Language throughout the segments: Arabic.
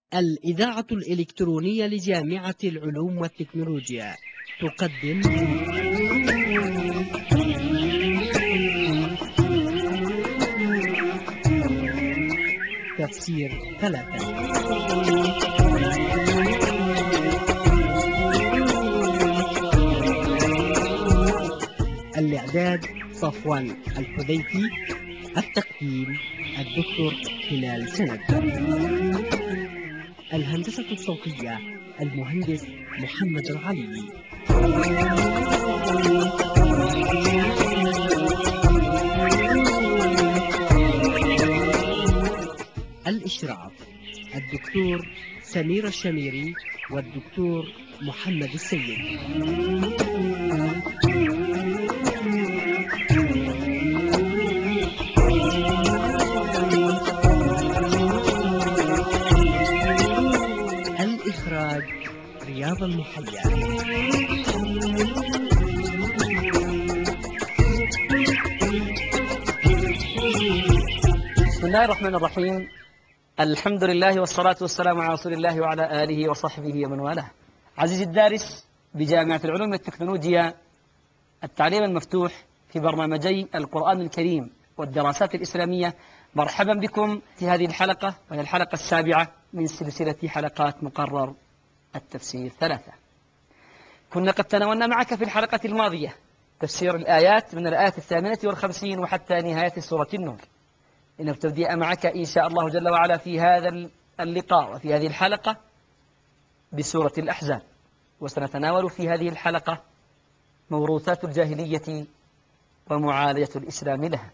الإذاعة الإلكترونية لجامعة العلوم والتكنولوجيا تقدم تفسير ثلاثة. الإعداد صفوان الحذيفي، التقديم الدكتور هلال سند، الهندسة الصوتية المهندس محمد العلي، الإشراف الدكتور سمير الشميري والدكتور محمد السيد. الإخراج رياض المحيا. بسم الله الرحمن الرحيم. الحمد لله والصلاة والسلام على رسول الله وعلى آله وصحبه ومن والاه. عزيزي الدارس بجامعة العلوم والتكنولوجيا، التعليم المفتوح في برنامجي القرآن الكريم والدراسات الإسلامية، مرحبا بكم في هذه الحلقة، وهي الحلقة السابعة من سلسلة حلقات مقرر التفسير ثلاثة. كنا قد تناولنا معك في الحلقة الماضية تفسير الآيات من الآية 58 وحتى نهاية سورة النور. لنبتدئ معك إن شاء الله جل وعلا في هذا اللقاء وفي هذه الحلقة بسورة الأحزاب، وسنتناول في هذه الحلقة موروثات الجاهلية ومعالجة الإسلام لها.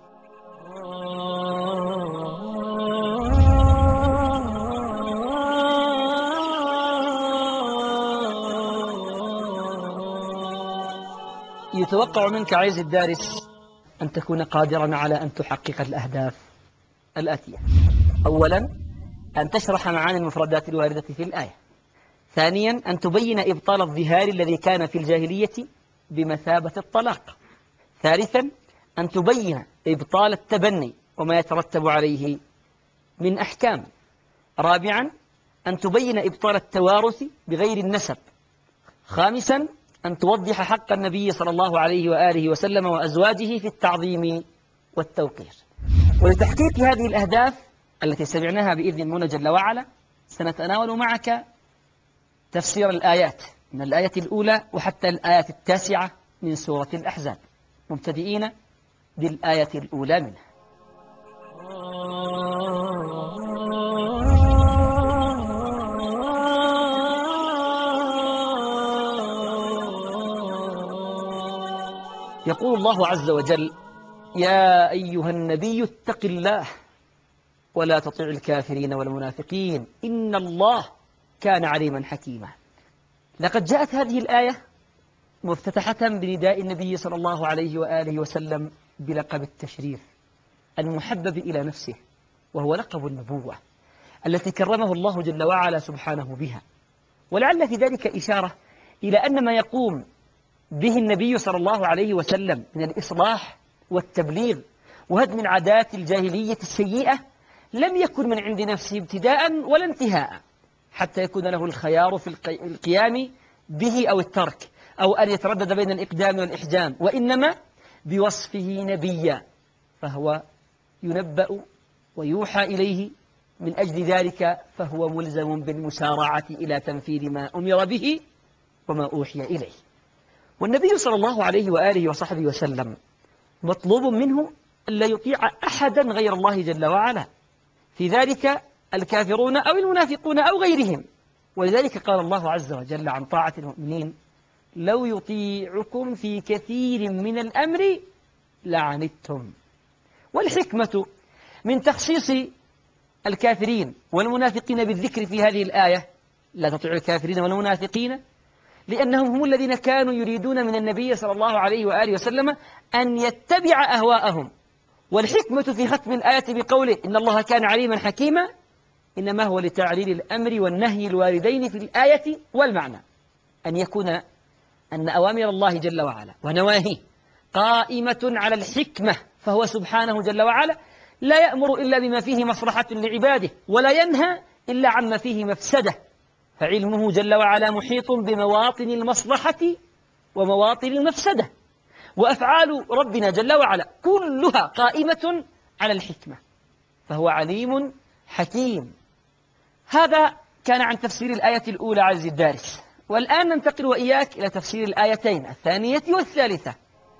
يتوقع منك عزيزي الدارس أن تكون قادرا على أن تحقق الأهداف الآتية. أولا، أن تشرح معاني المفردات الواردة في الآية. ثانيا، أن تبين إبطال الظهار الذي كان في الجاهلية بمثابة الطلاق. ثالثا، أن تبين إبطال التبني وما يترتب عليه من أحكام. رابعا، أن تبين إبطال التوارث بغير النسب. خامسا، أن توضح حق النبي صلى الله عليه وآله وسلم وأزواجه في التعظيم والتوقير. ولتحقيق هذه الأهداف التي سمعناها بإذن المولى جل وعلا، سنتناول معك تفسير الآيات من الآية الأولى وحتى الآية 9 من سورة الأحزاب، مبتدئين بالآية الأولى منها. يقول الله عز وجل: يا أيها النبي اتق الله ولا تطع الكافرين والمنافقين إن الله كان عليما حكيما. لقد جاءت هذه الآية مفتتحة بنداء النبي صلى الله عليه وآله وسلم بلقب التشريف المحبب إلى نفسه، وهو لقب النبوة التي كرمه الله جل وعلا سبحانه بها. ولعل في ذلك إشارة إلى أن ما يقوم به النبي صلى الله عليه وسلم من الإصلاح والتبليغ وهدم العادات الجاهلية السيئة لم يكن من عند نفسه ابتداء ولا انتهاء، حتى يكون له الخيار في القيام به أو الترك، أو أن يتردد بين الإقدام والإحجام، وإنما بوصفه نبيا، فهو ينبأ ويوحى إليه. من أجل ذلك فهو ملزم بالمسارعة إلى تنفيذ ما أمر به وما أوحي إليه. والنبي صلى الله عليه وآله وصحبه وسلم مطلوب منه ألا يطيع أحدا غير الله جل وعلا، في ذلك الكافرون أو المنافقون أو غيرهم. ولذلك قال الله عز وجل عن طاعة المؤمنين: لو يطيعكم في كثير من الأمر لعنتم. والحكمة من تخصيص الكافرين والمنافقين بالذكر في هذه الآية: لا تطيع الكافرين والمنافقين، لأنهم هم الذين كانوا يريدون من النبي صلى الله عليه وآله وسلم أن يتبع أهواءهم. والحكمة في ختم الآية بقوله إن الله كان عليما حكيما إنما هو لتعليل الأمر والنهي الواردين في الآية، والمعنى أن يكون أن أوامر الله جل وعلا ونواهيه قائمة على الحكمة، فهو سبحانه جل وعلا لا يأمر إلا بما فيه مصلحة لعباده، ولا ينهى إلا عما فيه مفسدة، فعلمه جل وعلا محيط بمواطن المصلحة ومواطن المفسدة، وأفعال ربنا جل وعلا كلها قائمة على الحكمة، فهو عليم حكيم. هذا كان عن تفسير الآية الأولى عزيزي الدارس، والآن ننتقل وإياك إلى تفسير الآيتين الثانية والثالثة.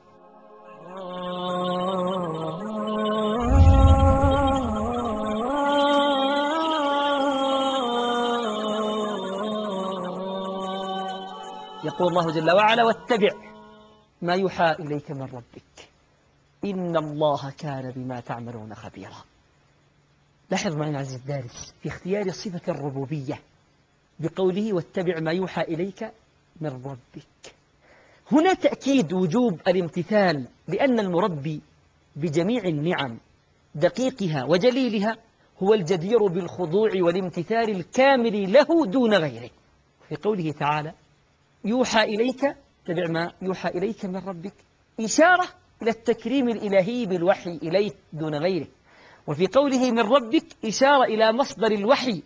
يقول الله جل وعلا: واتبع ما يوحى إليك من ربك إن الله كان بما تعملون خبيرا. لاحظ معي عزيزي الدارس في اختيار صفة الربوبية بقوله واتبع ما يوحى إليك من ربك، هنا تأكيد وجوب الامتثال، لأن المربي بجميع النعم دقيقها وجليلها هو الجدير بالخضوع والامتثال الكامل له دون غيره. في قوله تعالى يوحى إليك، تبع ما يوحى إليك من ربك، إشارة إلى التكريم الإلهي بالوحي إليك دون غيره. وفي قوله من ربك إشارة إلى مصدر الوحي،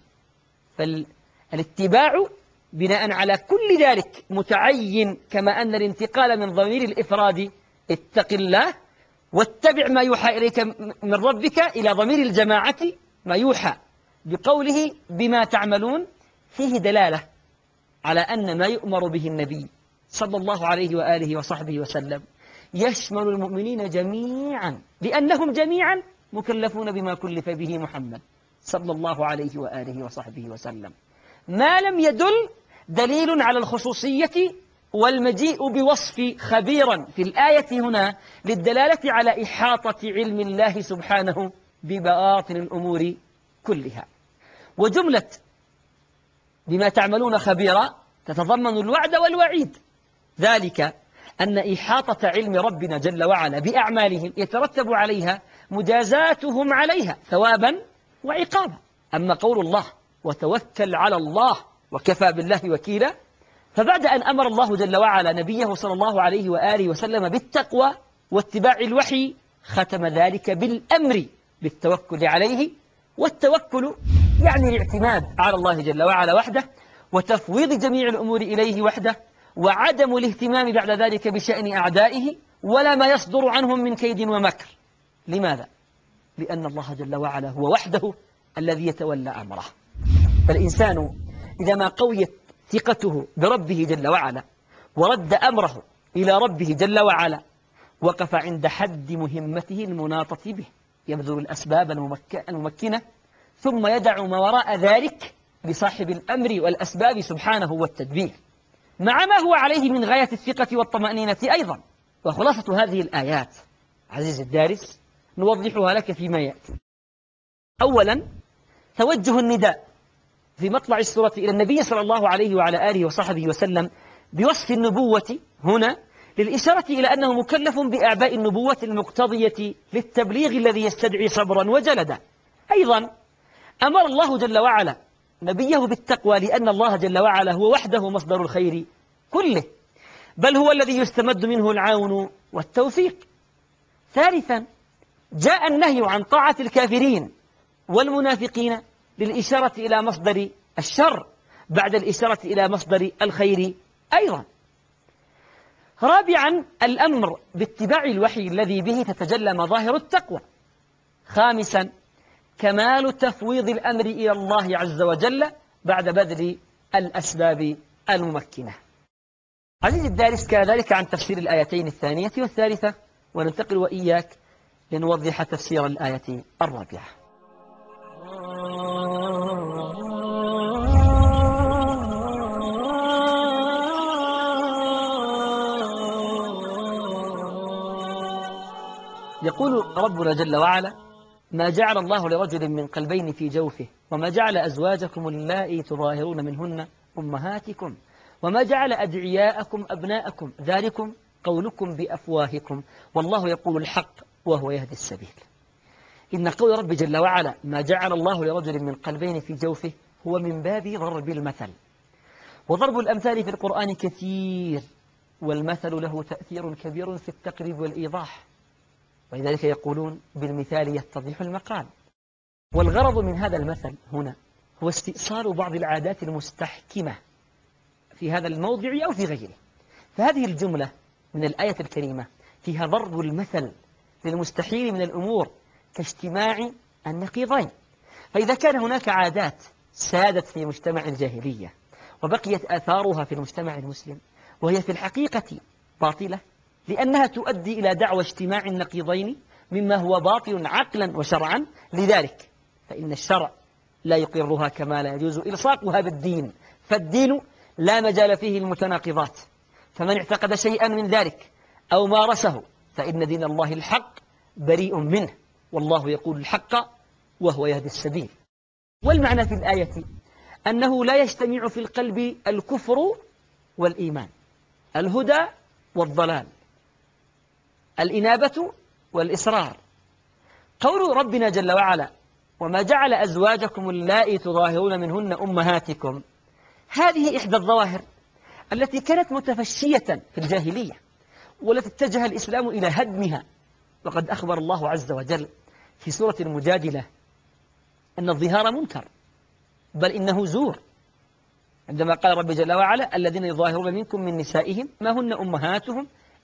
فالاتباع بناء على كل ذلك متعين، كما أن الانتقال من ضمير الإفراد اتق الله واتبع ما يوحى إليك من ربك إلى ضمير الجماعة ما يوحى بقوله بما تعملون فيه دلالة على أن ما يؤمر به النبي صلى الله عليه وآله وصحبه وسلم يشمل المؤمنين جميعا، لأنهم جميعا مكلفون بما كلف به محمد صلى الله عليه وآله وصحبه وسلم، ما لم يدل دليل على الخصوصية والمجيء بوصف خبيرا في الآية هنا للدلالة على إحاطة علم الله سبحانه ببواطن الأمور كلها. وجملة بما تعملون خبيرا تتضمن الوعد والوعيد، ذلك أن إحاطة علم ربنا جل وعلا بأعمالهم يترتب عليها مجازاتهم عليها ثوابا وعقابا. أما قول الله وتوكل على الله وكفى بالله وكيلا، فبعد أن أمر الله جل وعلا نبيه صلى الله عليه وآله وسلم بالتقوى واتباع الوحي، ختم ذلك بالأمر بالتوكل عليه. والتوكل يعني الاعتماد على الله جل وعلا وحده، وتفويض جميع الأمور إليه وحده، وعدم الاهتمام بعد ذلك بشأن أعدائه ولا ما يصدر عنهم من كيد ومكر. لماذا؟ لأن الله جل وعلا هو وحده الذي يتولى أمره. فالإنسان إذا ما قويت ثقته بربه جل وعلا ورد أمره إلى ربه جل وعلا، وقف عند حد مهمته المناطة به، يبذل الأسباب الممكنة ثم يدع ما وراء ذلك لصاحب الأمر والأسباب سبحانه والتدبير، مع ما هو عليه من غاية الثقة والطمأنينة أيضا. وخلاصة هذه الآيات عزيزي الدارس نوضحها لك فيما يأتي. أولا، توجه النداء في مطلع السورة إلى النبي صلى الله عليه وعلى آله وصحبه وسلم بوصف النبوة هنا للإشارة إلى أنه مكلف بأعباء النبوة المقتضية للتبليغ الذي يستدعي صبرا وجلدا. أيضا أمر الله جل وعلا نبيه بالتقوى، لأن الله جل وعلا هو وحده مصدر الخير كله، بل هو الذي يستمد منه العون والتوفيق. ثالثا، جاء النهي عن طاعة الكافرين والمنافقين للإشارة إلى مصدر الشر بعد الإشارة إلى مصدر الخير أيضا. رابعا، الأمر باتباع الوحي الذي به تتجلى مظاهر التقوى. خامسا، كمال تفويض الأمر إلى الله عز وجل بعد بذل الأسباب الممكنة. عزيزي الدارس، كذلك عن تفسير الآيتين الثانية والثالثة، وننتقل وإياك لنوضح تفسير الآية الرابعة. يقول ربنا جل وعلا: ما جعل الله لرجل من قلبين في جوفه وما جعل أزواجكم اللائي تظاهرون منهن أمهاتكم وما جعل أدعياءكم أبناءكم ذلكم قولكم بأفواهكم والله يقول الحق وهو يهدي السبيل. إن قول رب جل وعلا ما جعل الله لرجل من قلبين في جوفه هو من باب ضرب المثل، وضرب الأمثال في القرآن كثير، والمثل له تأثير كبير في التقريب والإيضاح، ولذلك يقولون بالمثال يتضح المقال. والغرض من هذا المثل هنا هو استئصال بعض العادات المستحكمة في هذا الموضع أو في غيره. فهذه الجملة من الآية الكريمة فيها ضرب المثل للمستحيل من الأمور كاجتماع النقيضين. فإذا كان هناك عادات سادت في مجتمع الجاهلية وبقيت آثارها في المجتمع المسلم وهي في الحقيقة باطلة لأنها تؤدي إلى دعوى اجتماع النقيضين مما هو باطل عقلا وشرعا، لذلك فإن الشرع لا يقرها كما لا يجوز إلصاقها بالدين، فالدين لا مجال فيه المتناقضات. فمن اعتقد شيئا من ذلك أو مارسه فإن دين الله الحق بريء منه، والله يقول الحق وهو يهدي السبيل. والمعنى في الآية أنه لا يجتمع في القلب الكفر والإيمان، الهدى والضلال، الإنابة والإصرار. قول ربنا جل وعلا وما جعل أزواجكم اللائي تظاهرون منهن أمهاتكم، هذه إحدى الظواهر التي كانت متفشية في الجاهلية والتي اتجه الإسلام إلى هدمها. وقد أخبر الله عز وجل في سورة المجادلة أن الظهار منكر، بل إنه زور، عندما قال رب جل وعلا الذين يظاهرون منكم من نسائهم ما هن أمهاتهم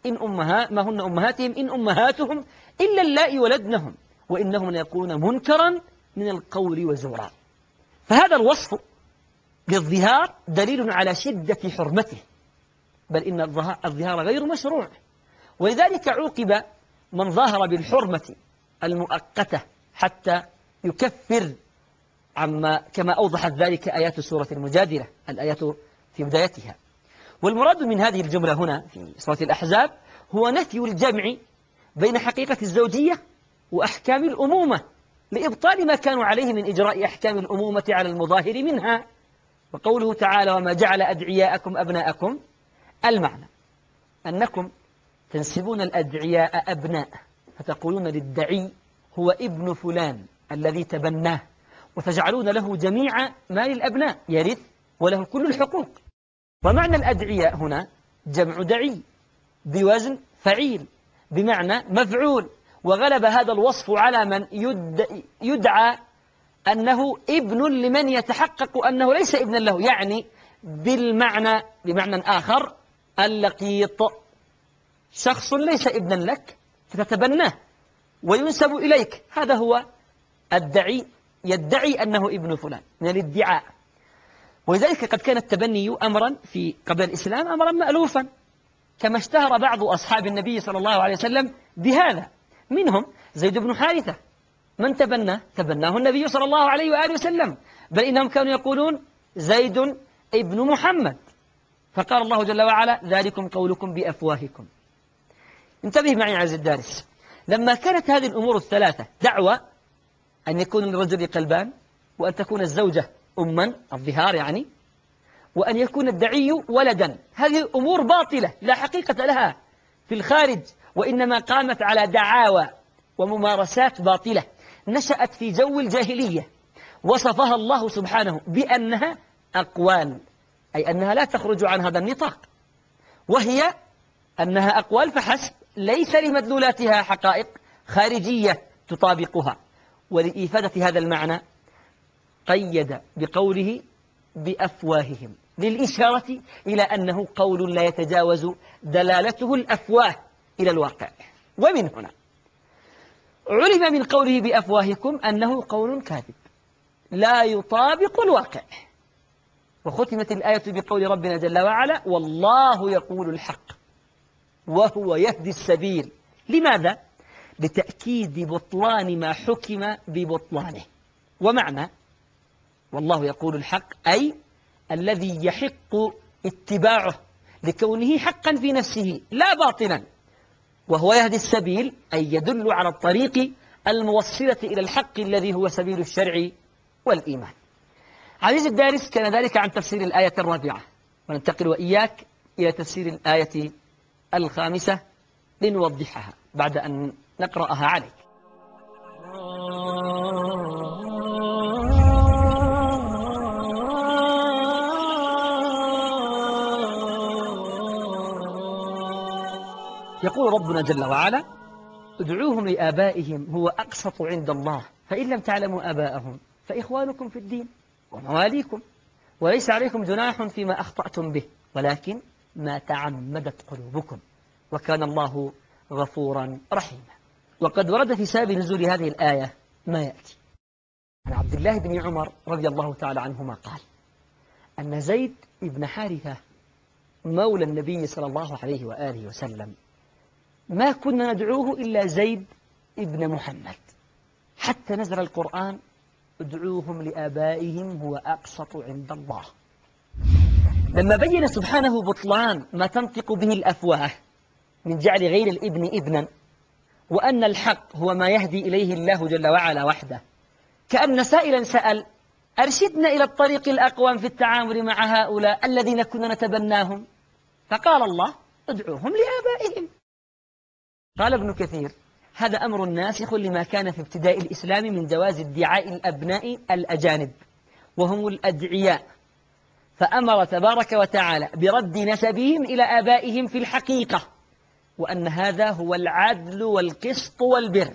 إن أمهاتهم إلا اللائي ولدنهم وإنهم ليقولون منكرا من القول وزورا. فهذا الوصف للظهار دليل على شدة حرمته، بل إن الظهار غير مشروع، ولذلك عوقب من ظاهر بالحرمة المؤقتة حتى يكفر كما أوضحت ذلك آيات سورة المجادلة، الآيات في بدايتها. والمراد من هذه الجملة هنا في سورة الأحزاب هو نفي الجمع بين حقيقة الزوجية وأحكام الأمومة لإبطال ما كانوا عليه من إجراء أحكام الأمومة على المظاهر منها. وقوله تعالى وما جعل أدعياءكم أبناءكم، المعنى أنكم تنسبون الأدعياء أبناء، فتقولون للدعي هو ابن فلان الذي تبناه، وتجعلون له جميع مال الأبناء يرث وله كل الحقوق. ومعنى الأدعياء هنا جمع دعي بوزن فعيل بمعنى مفعول، وغلب هذا الوصف على من يدعى أنه ابن لمن يتحقق أنه ليس ابنا له، يعني بمعنى آخر اللقيط، شخص ليس ابنا لك فتتبناه وينسب إليك، هذا هو الدعي، يدعي أنه ابن فلان من الادعاء. ولذلك قد كان التبني أمرا في قبل الإسلام أمرا مألوفا، كما اشتهر بعض أصحاب النبي صلى الله عليه وسلم بهذا، منهم زيد بن حارثة، من تبناه النبي صلى الله عليه وآله وسلم، بل إنهم كانوا يقولون زيد ابن محمد، فقال الله جل وعلا ذلكم قولكم بأفواهكم. انتبه معي عز الدارس، لما كانت هذه الأمور الثلاثة دعوة أن يكون للرجل قلبان، وأن تكون الزوجة أما الظهار يعني، وأن يكون الدعي ولدا، هذه أمور باطلة لا حقيقة لها في الخارج، وإنما قامت على دعاوى وممارسات باطلة نشأت في جو الجاهلية، وصفها الله سبحانه بأنها أقوال، أي أنها لا تخرج عن هذا النطاق، وهي أنها أقوال فحسب، ليس لمدلولاتها حقائق خارجية تطابقها. ولإفادة هذا المعنى قيد بقوله بأفواههم للإشارة إلى أنه قول لا يتجاوز دلالته الأفواه إلى الواقع. ومن هنا علم من قوله بأفواهكم أنه قول كاذب لا يطابق الواقع. وختمت الآية بقول ربنا جل وعلا والله يقول الحق وهو يهدي السبيل. لماذا؟ لتأكيد بطلان ما حكم ببطلانه. ومعنى والله يقول الحق أي الذي يحق اتباعه لكونه حقا في نفسه لا باطلا، وهو يهدي السبيل أي يدل على الطريق الموصلة إلى الحق الذي هو سبيل الشرع والإيمان. عزيزي الدارس، كان ذلك عن تفسير الآية الرابعة، وننتقل وإياك إلى تفسير الآية الخامسة لنوضحها بعد أن نقرأها عليك. يقول ربنا جل وعلا ادعوهم لآبائهم هو أقسط عند الله فإن لم تعلموا آباءهم فإخوانكم في الدين ومواليكم، وليس عليكم جناح فيما أخطأتم به ولكن ما تعمدت قلوبكم، وكان الله غفورا رحيما. وقد ورد في سبب نزول هذه الآية ما يأتي. عن عبد الله بن عمر رضي الله تعالى عنهما قال أن زيد بن حارثة مولى النبي صلى الله عليه وآله وسلم ما كنا ندعوه إلا زيد ابن محمد، حتى نزل القرآن ادعوهم لآبائهم هو أقسط عند الله. لما بين سبحانه بطلان ما تنطق به الأفواه من جعل غير الابن ابنا، وأن الحق هو ما يهدي إليه الله جل وعلا وحده، كأن سائلا سأل أرشدنا إلى الطريق الأقوم في التعامل مع هؤلاء الذين كنا نتبناهم، فقال الله ادعوهم لآبائهم. قال ابن كثير هذا أمر ناسخ لما كان في ابتداء الإسلام من جواز ادعاء الأبناء الأجانب وهم الأدعياء، فأمر تبارك وتعالى برد نسبهم إلى آبائهم في الحقيقة، وأن هذا هو العدل والقسط والبر.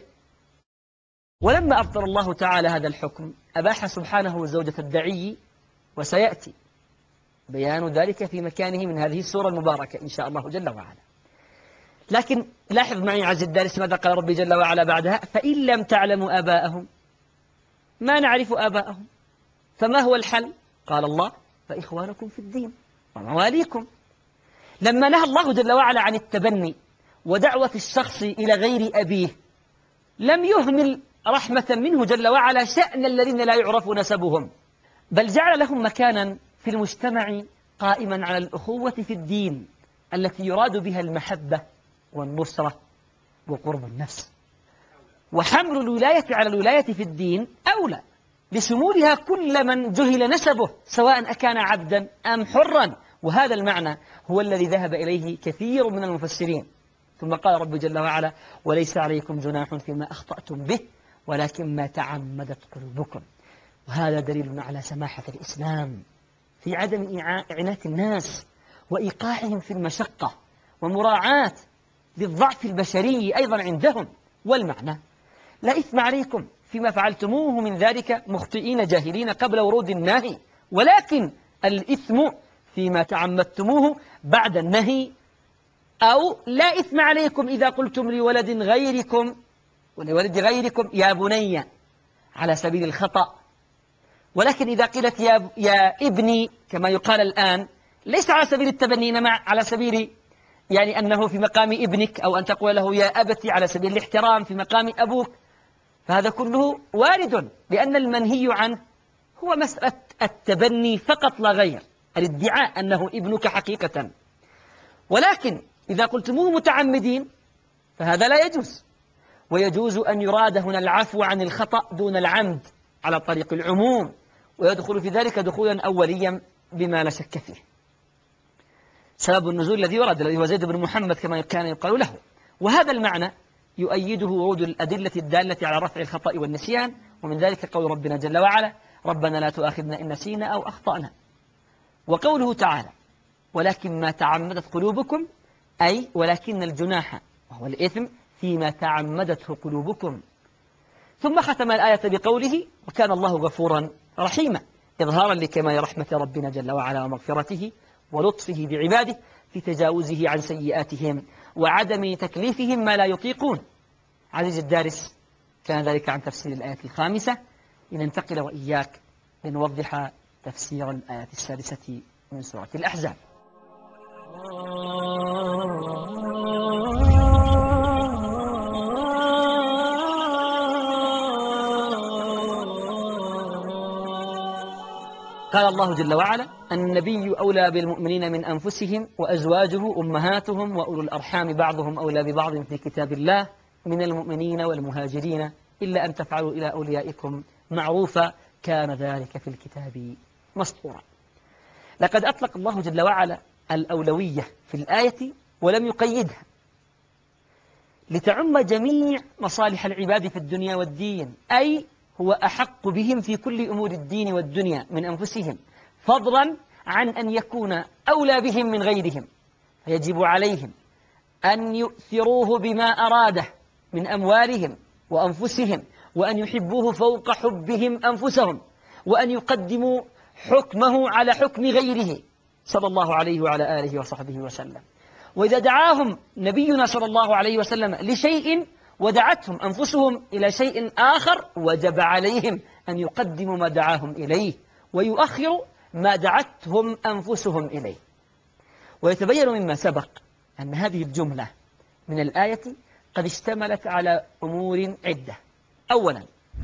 ولما أبطل الله تعالى هذا الحكم أباح سبحانه زوجة الدعي، وسيأتي بيان ذلك في مكانه من هذه السورة المباركة إن شاء الله جل وعلا. لكن لاحظ معي عز الدارس ماذا قال ربي جل وعلا بعدها: فإن لم تعلموا آباءهم، ما نعرف آباءهم، فما هو الحل؟ قال الله: فإخوانكم في الدين ومواليكم. لما نهى الله جل وعلا عن التبني ودعوة الشخص إلى غير أبيه لم يهمل رحمة منه جل وعلا شأن الذين لا يعرف نسبهم، بل جعل لهم مكانا في المجتمع قائما على الأخوة في الدين التي يراد بها المحبة والنصرة وقرب النفس. وحمل الولاية على الولاية في الدين أولى لشمولها كل من جهل نسبه سواء أكان عبدا أم حرا، وهذا المعنى هو الذي ذهب إليه كثير من المفسرين. ثم قال رب جل وعلا: وليس عليكم جناح فيما أخطأتم به ولكن ما تعمدت قلوبكم. وهذا دليل على سماحة الإسلام في عدم إعناة الناس وإيقاعهم في المشقة ومراعاة للضعف البشري أيضا عندهم. والمعنى: لا إثم عليكم فيما فعلتموه من ذلك مخطئين جاهلين قبل ورود النهي، ولكن الإثم فيما تعمدتموه بعد النهي. أو لا إثم عليكم إذا قلتم لولد غيركم ولولد غيركم يا بني على سبيل الخطأ، ولكن إذا قيلت يا ابني كما يقال الآن ليس على سبيل التبني، إنما على سبيل يعني أنه في مقام ابنك، أو أن تقول له يا أبتي على سبيل الاحترام في مقام أبوك، فهذا كله وارد، لأن المنهي عنه هو مسألة التبني فقط لا غير، الادعاء أنه ابنك حقيقة. ولكن إذا قلتموه متعمدين فهذا لا يجوز، ويجوز أن يراد هنا العفو عن الخطأ دون العمد على طريق العموم، ويدخل في ذلك دخولا أوليا بما لا شك فيه. سبب النزول الذي ورد الذي هو زيد بن محمد كما كان يقال له، وهذا المعنى يؤيده ورود الأدلة الدالة على رفع الخطأ والنسيان، ومن ذلك قول ربنا جل وعلا: ربنا لا تؤاخذنا إن نسينا أو أخطأنا. وقوله تعالى: ولكن ما تعمدت قلوبكم، أي ولكن الجناح وهو الإثم فيما تعمدته قلوبكم. ثم ختم الآية بقوله: وكان الله غفورا رحيما، إظهارا لكمال رحمة ربنا جل وعلا ومغفرته ولطفه بعباده في تجاوزه عن سيئاتهم وعدم تكليفهم ما لا يطيقون. عزيز الدارس، كان ذلك عن تفسير الآية الخامسة. لننتقل وإياك لنوضح تفسير الآية السادسة من سورة الأحزاب. قال الله جل وعلا: النبي أولى بالمؤمنين من أنفسهم وأزواجه أمهاتهم وأولو الأرحام بعضهم أولى ببعض في كتاب الله من المؤمنين والمهاجرين إلا أن تفعلوا إلى أوليائكم معروفا كان ذلك في الكتاب مسطورا. لقد أطلق الله جل وعلا الأولوية في الآية ولم يقيدها، لتعم جميع مصالح العباد في الدنيا والدين، أي هو أحق بهم في كل أمور الدين والدنيا من أنفسهم، فضلا عن أن يكون أولى بهم من غيرهم، فيجب عليهم أن يؤثروه بما أراده من أموالهم وأنفسهم، وأن يحبوه فوق حبهم أنفسهم، وأن يقدموا حكمه على حكم غيره صلى الله عليه وعلى آله وصحبه وسلم. وإذا دعاهم نبينا صلى الله عليه وسلم لشيء ودعتهم أنفسهم إلى شيء آخر وجب عليهم أن يقدموا ما دعاهم إليه ويؤخروا ما دعتهم أنفسهم إليه. ويتبين مما سبق أن هذه الجملة من الآية قد اشتملت على أمور عدة. أولا،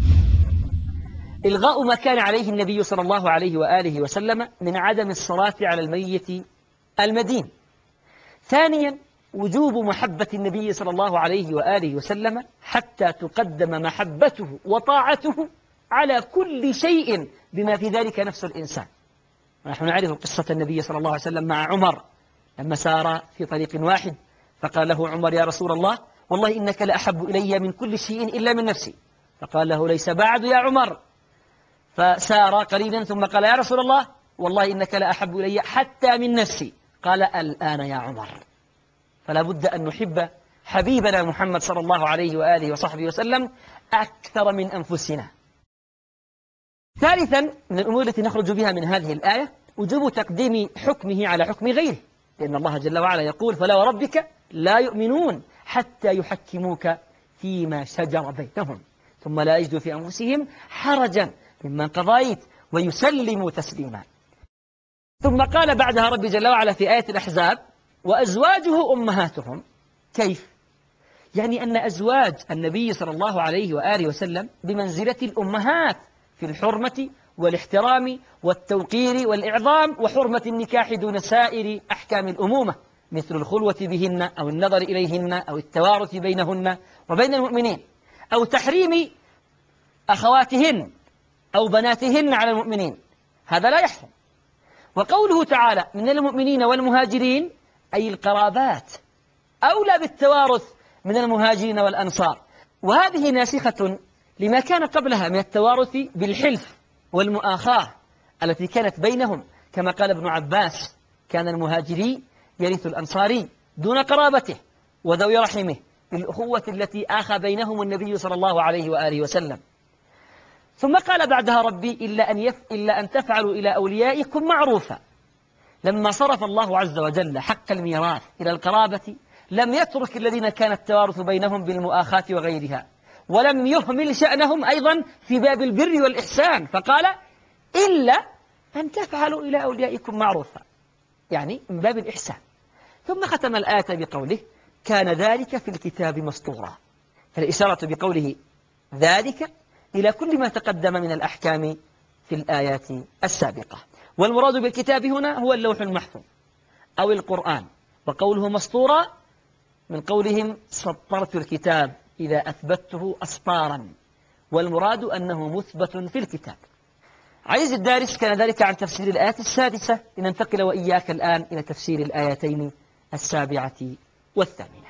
إلغاء ما كان عليه النبي صلى الله عليه وآله وسلم من عدم الصلاة على الميت المدين. ثانيا، وجوب محبة النبي صلى الله عليه وآله وسلم حتى تقدم محبته وطاعته على كل شيء بما في ذلك نفس الإنسان. ونحن نعرف قصة النبي صلى الله عليه وسلم مع عمر لما سار في طريق واحد فقال له عمر: يا رسول الله، والله إنك لأحب إلي من كل شيء إلا من نفسي. فقال له: ليس بعد يا عمر. فسار قليلا ثم قال: يا رسول الله، والله إنك لأحب إلي حتى من نفسي. قال: الآن يا عمر. فلا بد أن نحب حبيبنا محمد صلى الله عليه وآله وصحبه وسلم أكثر من أنفسنا. ثالثا، من الأمور التي نخرج بها من هذه الآية وجوب تقديم حكمه على حكم غيره، لأن الله جل وعلا يقول: فلا وربك لا يؤمنون حتى يحكموك فيما شجر بينهم ثم لا يجدوا في أنفسهم حرجا مما قضيت ويسلموا تسليما. ثم قال بعدها رب جل وعلا في آية الأحزاب: وأزواجه أمهاتهم. كيف؟ يعني أن أزواج النبي صلى الله عليه وآله وسلم بمنزلة الأمهات في الحرمة والاحترام والتوقير والإعظام وحرمة النكاح دون سائر أحكام الأمومة، مثل الخلوة بهن أو النظر إليهن أو التوارث بينهن وبين المؤمنين، أو تحريم أخواتهن أو بناتهن على المؤمنين، هذا لا يحرم. وقوله تعالى: من المؤمنين والمهاجرين، أي القرابات أولى بالتوارث من المهاجرين والأنصار، وهذه ناسخة لما كان قبلها من التوارث بالحلف والمؤاخاة التي كانت بينهم، كما قال ابن عباس: كان المهاجري يرث الأنصاري دون قرابته وذوي رحمه بالأخوة التي آخى بينهم النبي صلى الله عليه وآله وسلم. ثم قال بعدها ربي: إلا أن تفعلوا إلى أوليائكم معروفا. لما صرف الله عز وجل حق الميراث إلى القرابة لم يترك الذين كان التوارث بينهم بالمؤاخاة وغيرها، ولم يهمل شأنهم أيضا في باب البر والإحسان، فقال: إلا أن تفعلوا إلى أوليائكم معروفا، يعني من باب الإحسان. ثم ختم الآية بقوله: كان ذلك في الكتاب مسطورا. فالإشارة بقوله ذلك إلى كل ما تقدم من الأحكام في الآيات السابقة. والمراد بالكتاب هنا هو اللوح المحفوظ أو القرآن، وقوله مسطورا من قولهم: سطرت الكتاب إذا أثبته أسطارا، والمراد أنه مثبت في الكتاب. عزيزي الدارس، كان ذلك عن تفسير الآيات السادسة. لننتقل وإياك الآن إلى تفسير الآيتين السابعة والثامنة.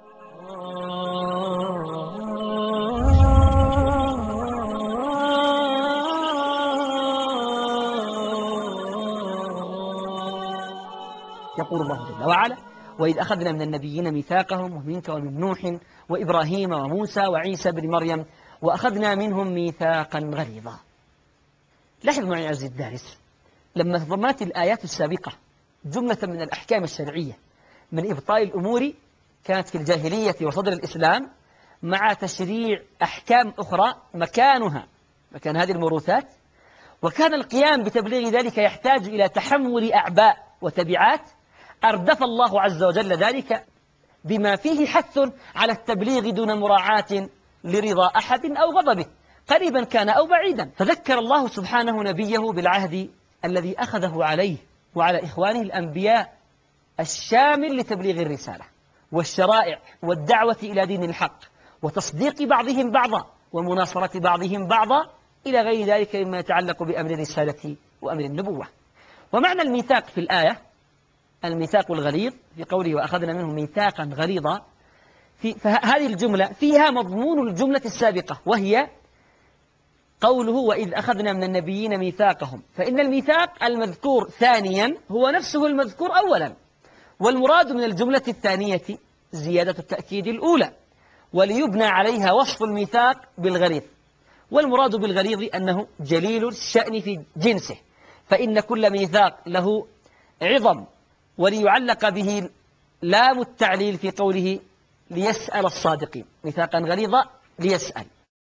يقول الله جل وعلا: وإذ أخذنا من النبيين ميثاقهم ومنك ومن نوح وإبراهيم وموسى وعيسى بن مريم وأخذنا منهم ميثاقا غليظا. لاحظ معي عزيزي الدارس، لما تضمنت الآيات السابقة جملة من الأحكام الشرعية من إبطال الأمور كانت في الجاهلية وصدر الإسلام، مع تشريع أحكام أخرى مكان هذه الموروثات، وكان القيام بتبليغ ذلك يحتاج إلى تحمل أعباء وتبعات، أردف الله عز وجل ذلك بما فيه حث على التبليغ دون مراعاة لرضا أحد أو غضبه، قريبا كان أو بعيدا. فذكر الله سبحانه نبيه بالعهد الذي أخذه عليه وعلى إخوانه الأنبياء الشامل لتبليغ الرسالة والشرائع والدعوة إلى دين الحق وتصديق بعضهم بعضا ومناصرة بعضهم بعضا إلى غير ذلك مما يتعلق بأمر الرسالة وأمر النبوة. ومعنى الميثاق في الآية الميثاق الغليظ في قوله: وأخذنا منهم ميثاقا غليظا، فهذه الجملة فيها مضمون الجملة السابقة، وهي قوله: وإذ أخذنا من النبيين ميثاقهم، فإن الميثاق المذكور ثانيا هو نفسه المذكور أولا، والمراد من الجملة الثانية زيادة التأكيد الأولى، وليبنى عليها وصف الميثاق بالغليظ. والمراد بالغليظ أنه جليل الشأن في جنسه، فإن كل ميثاق له عظم، وليعلق به لام التعليل في قوله ليسأل الصادقين، ميثاقا غليظا ليسأل.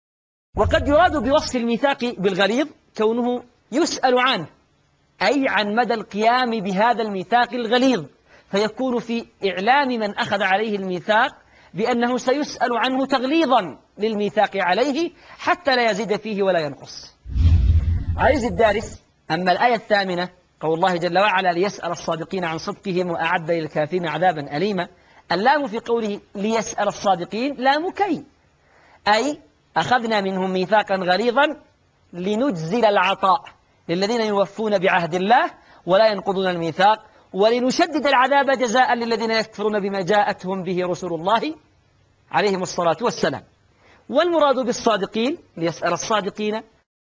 وقد يراد بوصف الميثاق بالغليظ كونه يسأل عنه، أي عن مدى القيام بهذا الميثاق الغليظ، فيكون في إعلام من أخذ عليه الميثاق بأنه سيسأل عنه تغليظا للميثاق عليه حتى لا يزيد فيه ولا ينقص. عزيزي الدارس، أما الآية الثامنة قول الله جل وعلا ليسأل الصادقين عن صدقهم وأعد للكافرين عذابا أليما، اللام في قوله ليسأل الصادقين لام كي، أي أخذنا منهم ميثاقا غليظا لنجزل العطاء للذين يوفون بعهد الله ولا ينقضون الميثاق، ولنشدد العذاب جزاء للذين يكفرون بما جاءتهم به رسل الله عليهم الصلاة والسلام. والمراد بالصادقين ليسأل الصادقين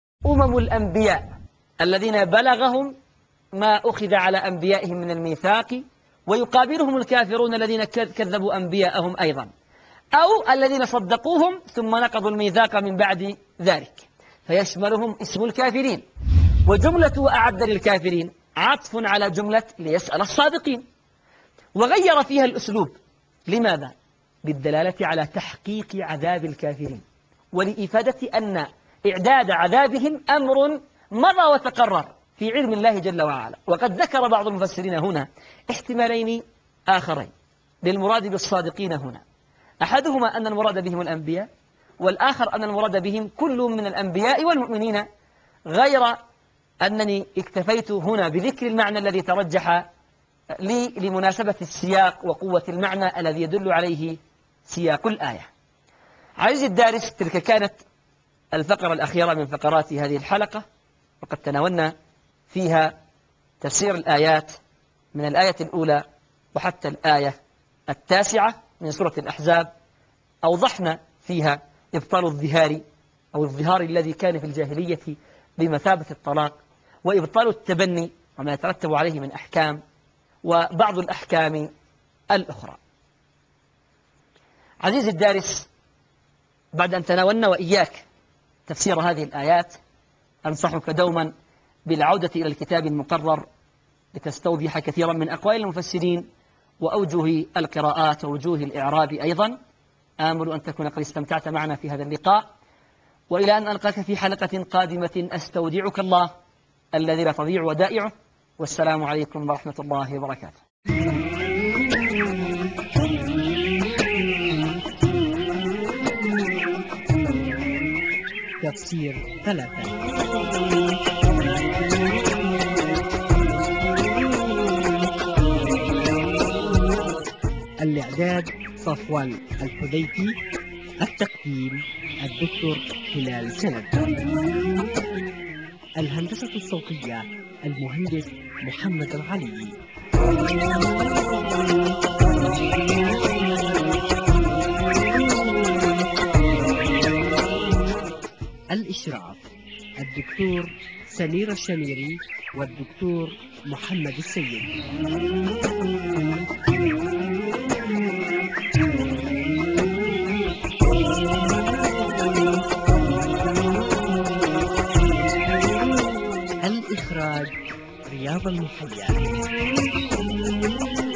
الأنبياء الذين بلغهم ما أخذ على أنبيائهم من الميثاق، ويقابلهم الكافرون الذين كذبوا أنبياءهم أيضا، أو الذين صدقوهم ثم نقضوا الميثاق من بعد ذلك، فيشملهم اسم الكافرين. وجملة أعد للكافرين عطف على جملة ليسأل الصادقين، وغير فيها الأسلوب. لماذا؟ بالدلالة على تحقيق عذاب الكافرين، ولإفادة أن إعداد عذابهم أمر مضى وتقرر في علم الله جل وعلا. وقد ذكر بعض المفسرين هنا احتمالين آخرين للمراد بالصادقين هنا، أحدهما أن المراد بهم الأنبياء، والآخر أن المراد بهم كل من الأنبياء والمؤمنين، غير أنني اكتفيت هنا بذكر المعنى الذي ترجح لي لمناسبة السياق وقوة المعنى الذي يدل عليه سياق الآية. عزيزي الدارس، تلك كانت الفقرة الأخيرة من فقرات هذه الحلقة، وقد تناولنا فيها تفسير الآيات من الآية الأولى وحتى الآية 9 من سورة الأحزاب. أوضحنا فيها إبطال الظهار أو الظهار الذي كان في الجاهلية بمثابة الطلاق، وإبطال التبني وما يترتب عليه من أحكام، وبعض الأحكام الأخرى. عزيزي الدارس، بعد أن تناولنا وإياك تفسير هذه الآيات، أنصحك دوما بالعودة إلى الكتاب المقرر لتستوضح كثيرا من أقوال المفسرين وأوجه القراءات ووجوه الإعراب أيضا. آمل أن تكون قد استمتعت معنا في هذا اللقاء، وإلى أن ألقاك في حلقة قادمة أستودعك الله الذي لا تضيع ودائعه، والسلام عليكم ورحمة الله وبركاته. تفسير 3. الإعداد صفوان الحديثي، التقديم الدكتور هلال سند، الهندسة الصوتية المهندس محمد العلي. الإشراف الدكتور سمير الشميري والدكتور محمد السيد. الإخراج رياض المحيا.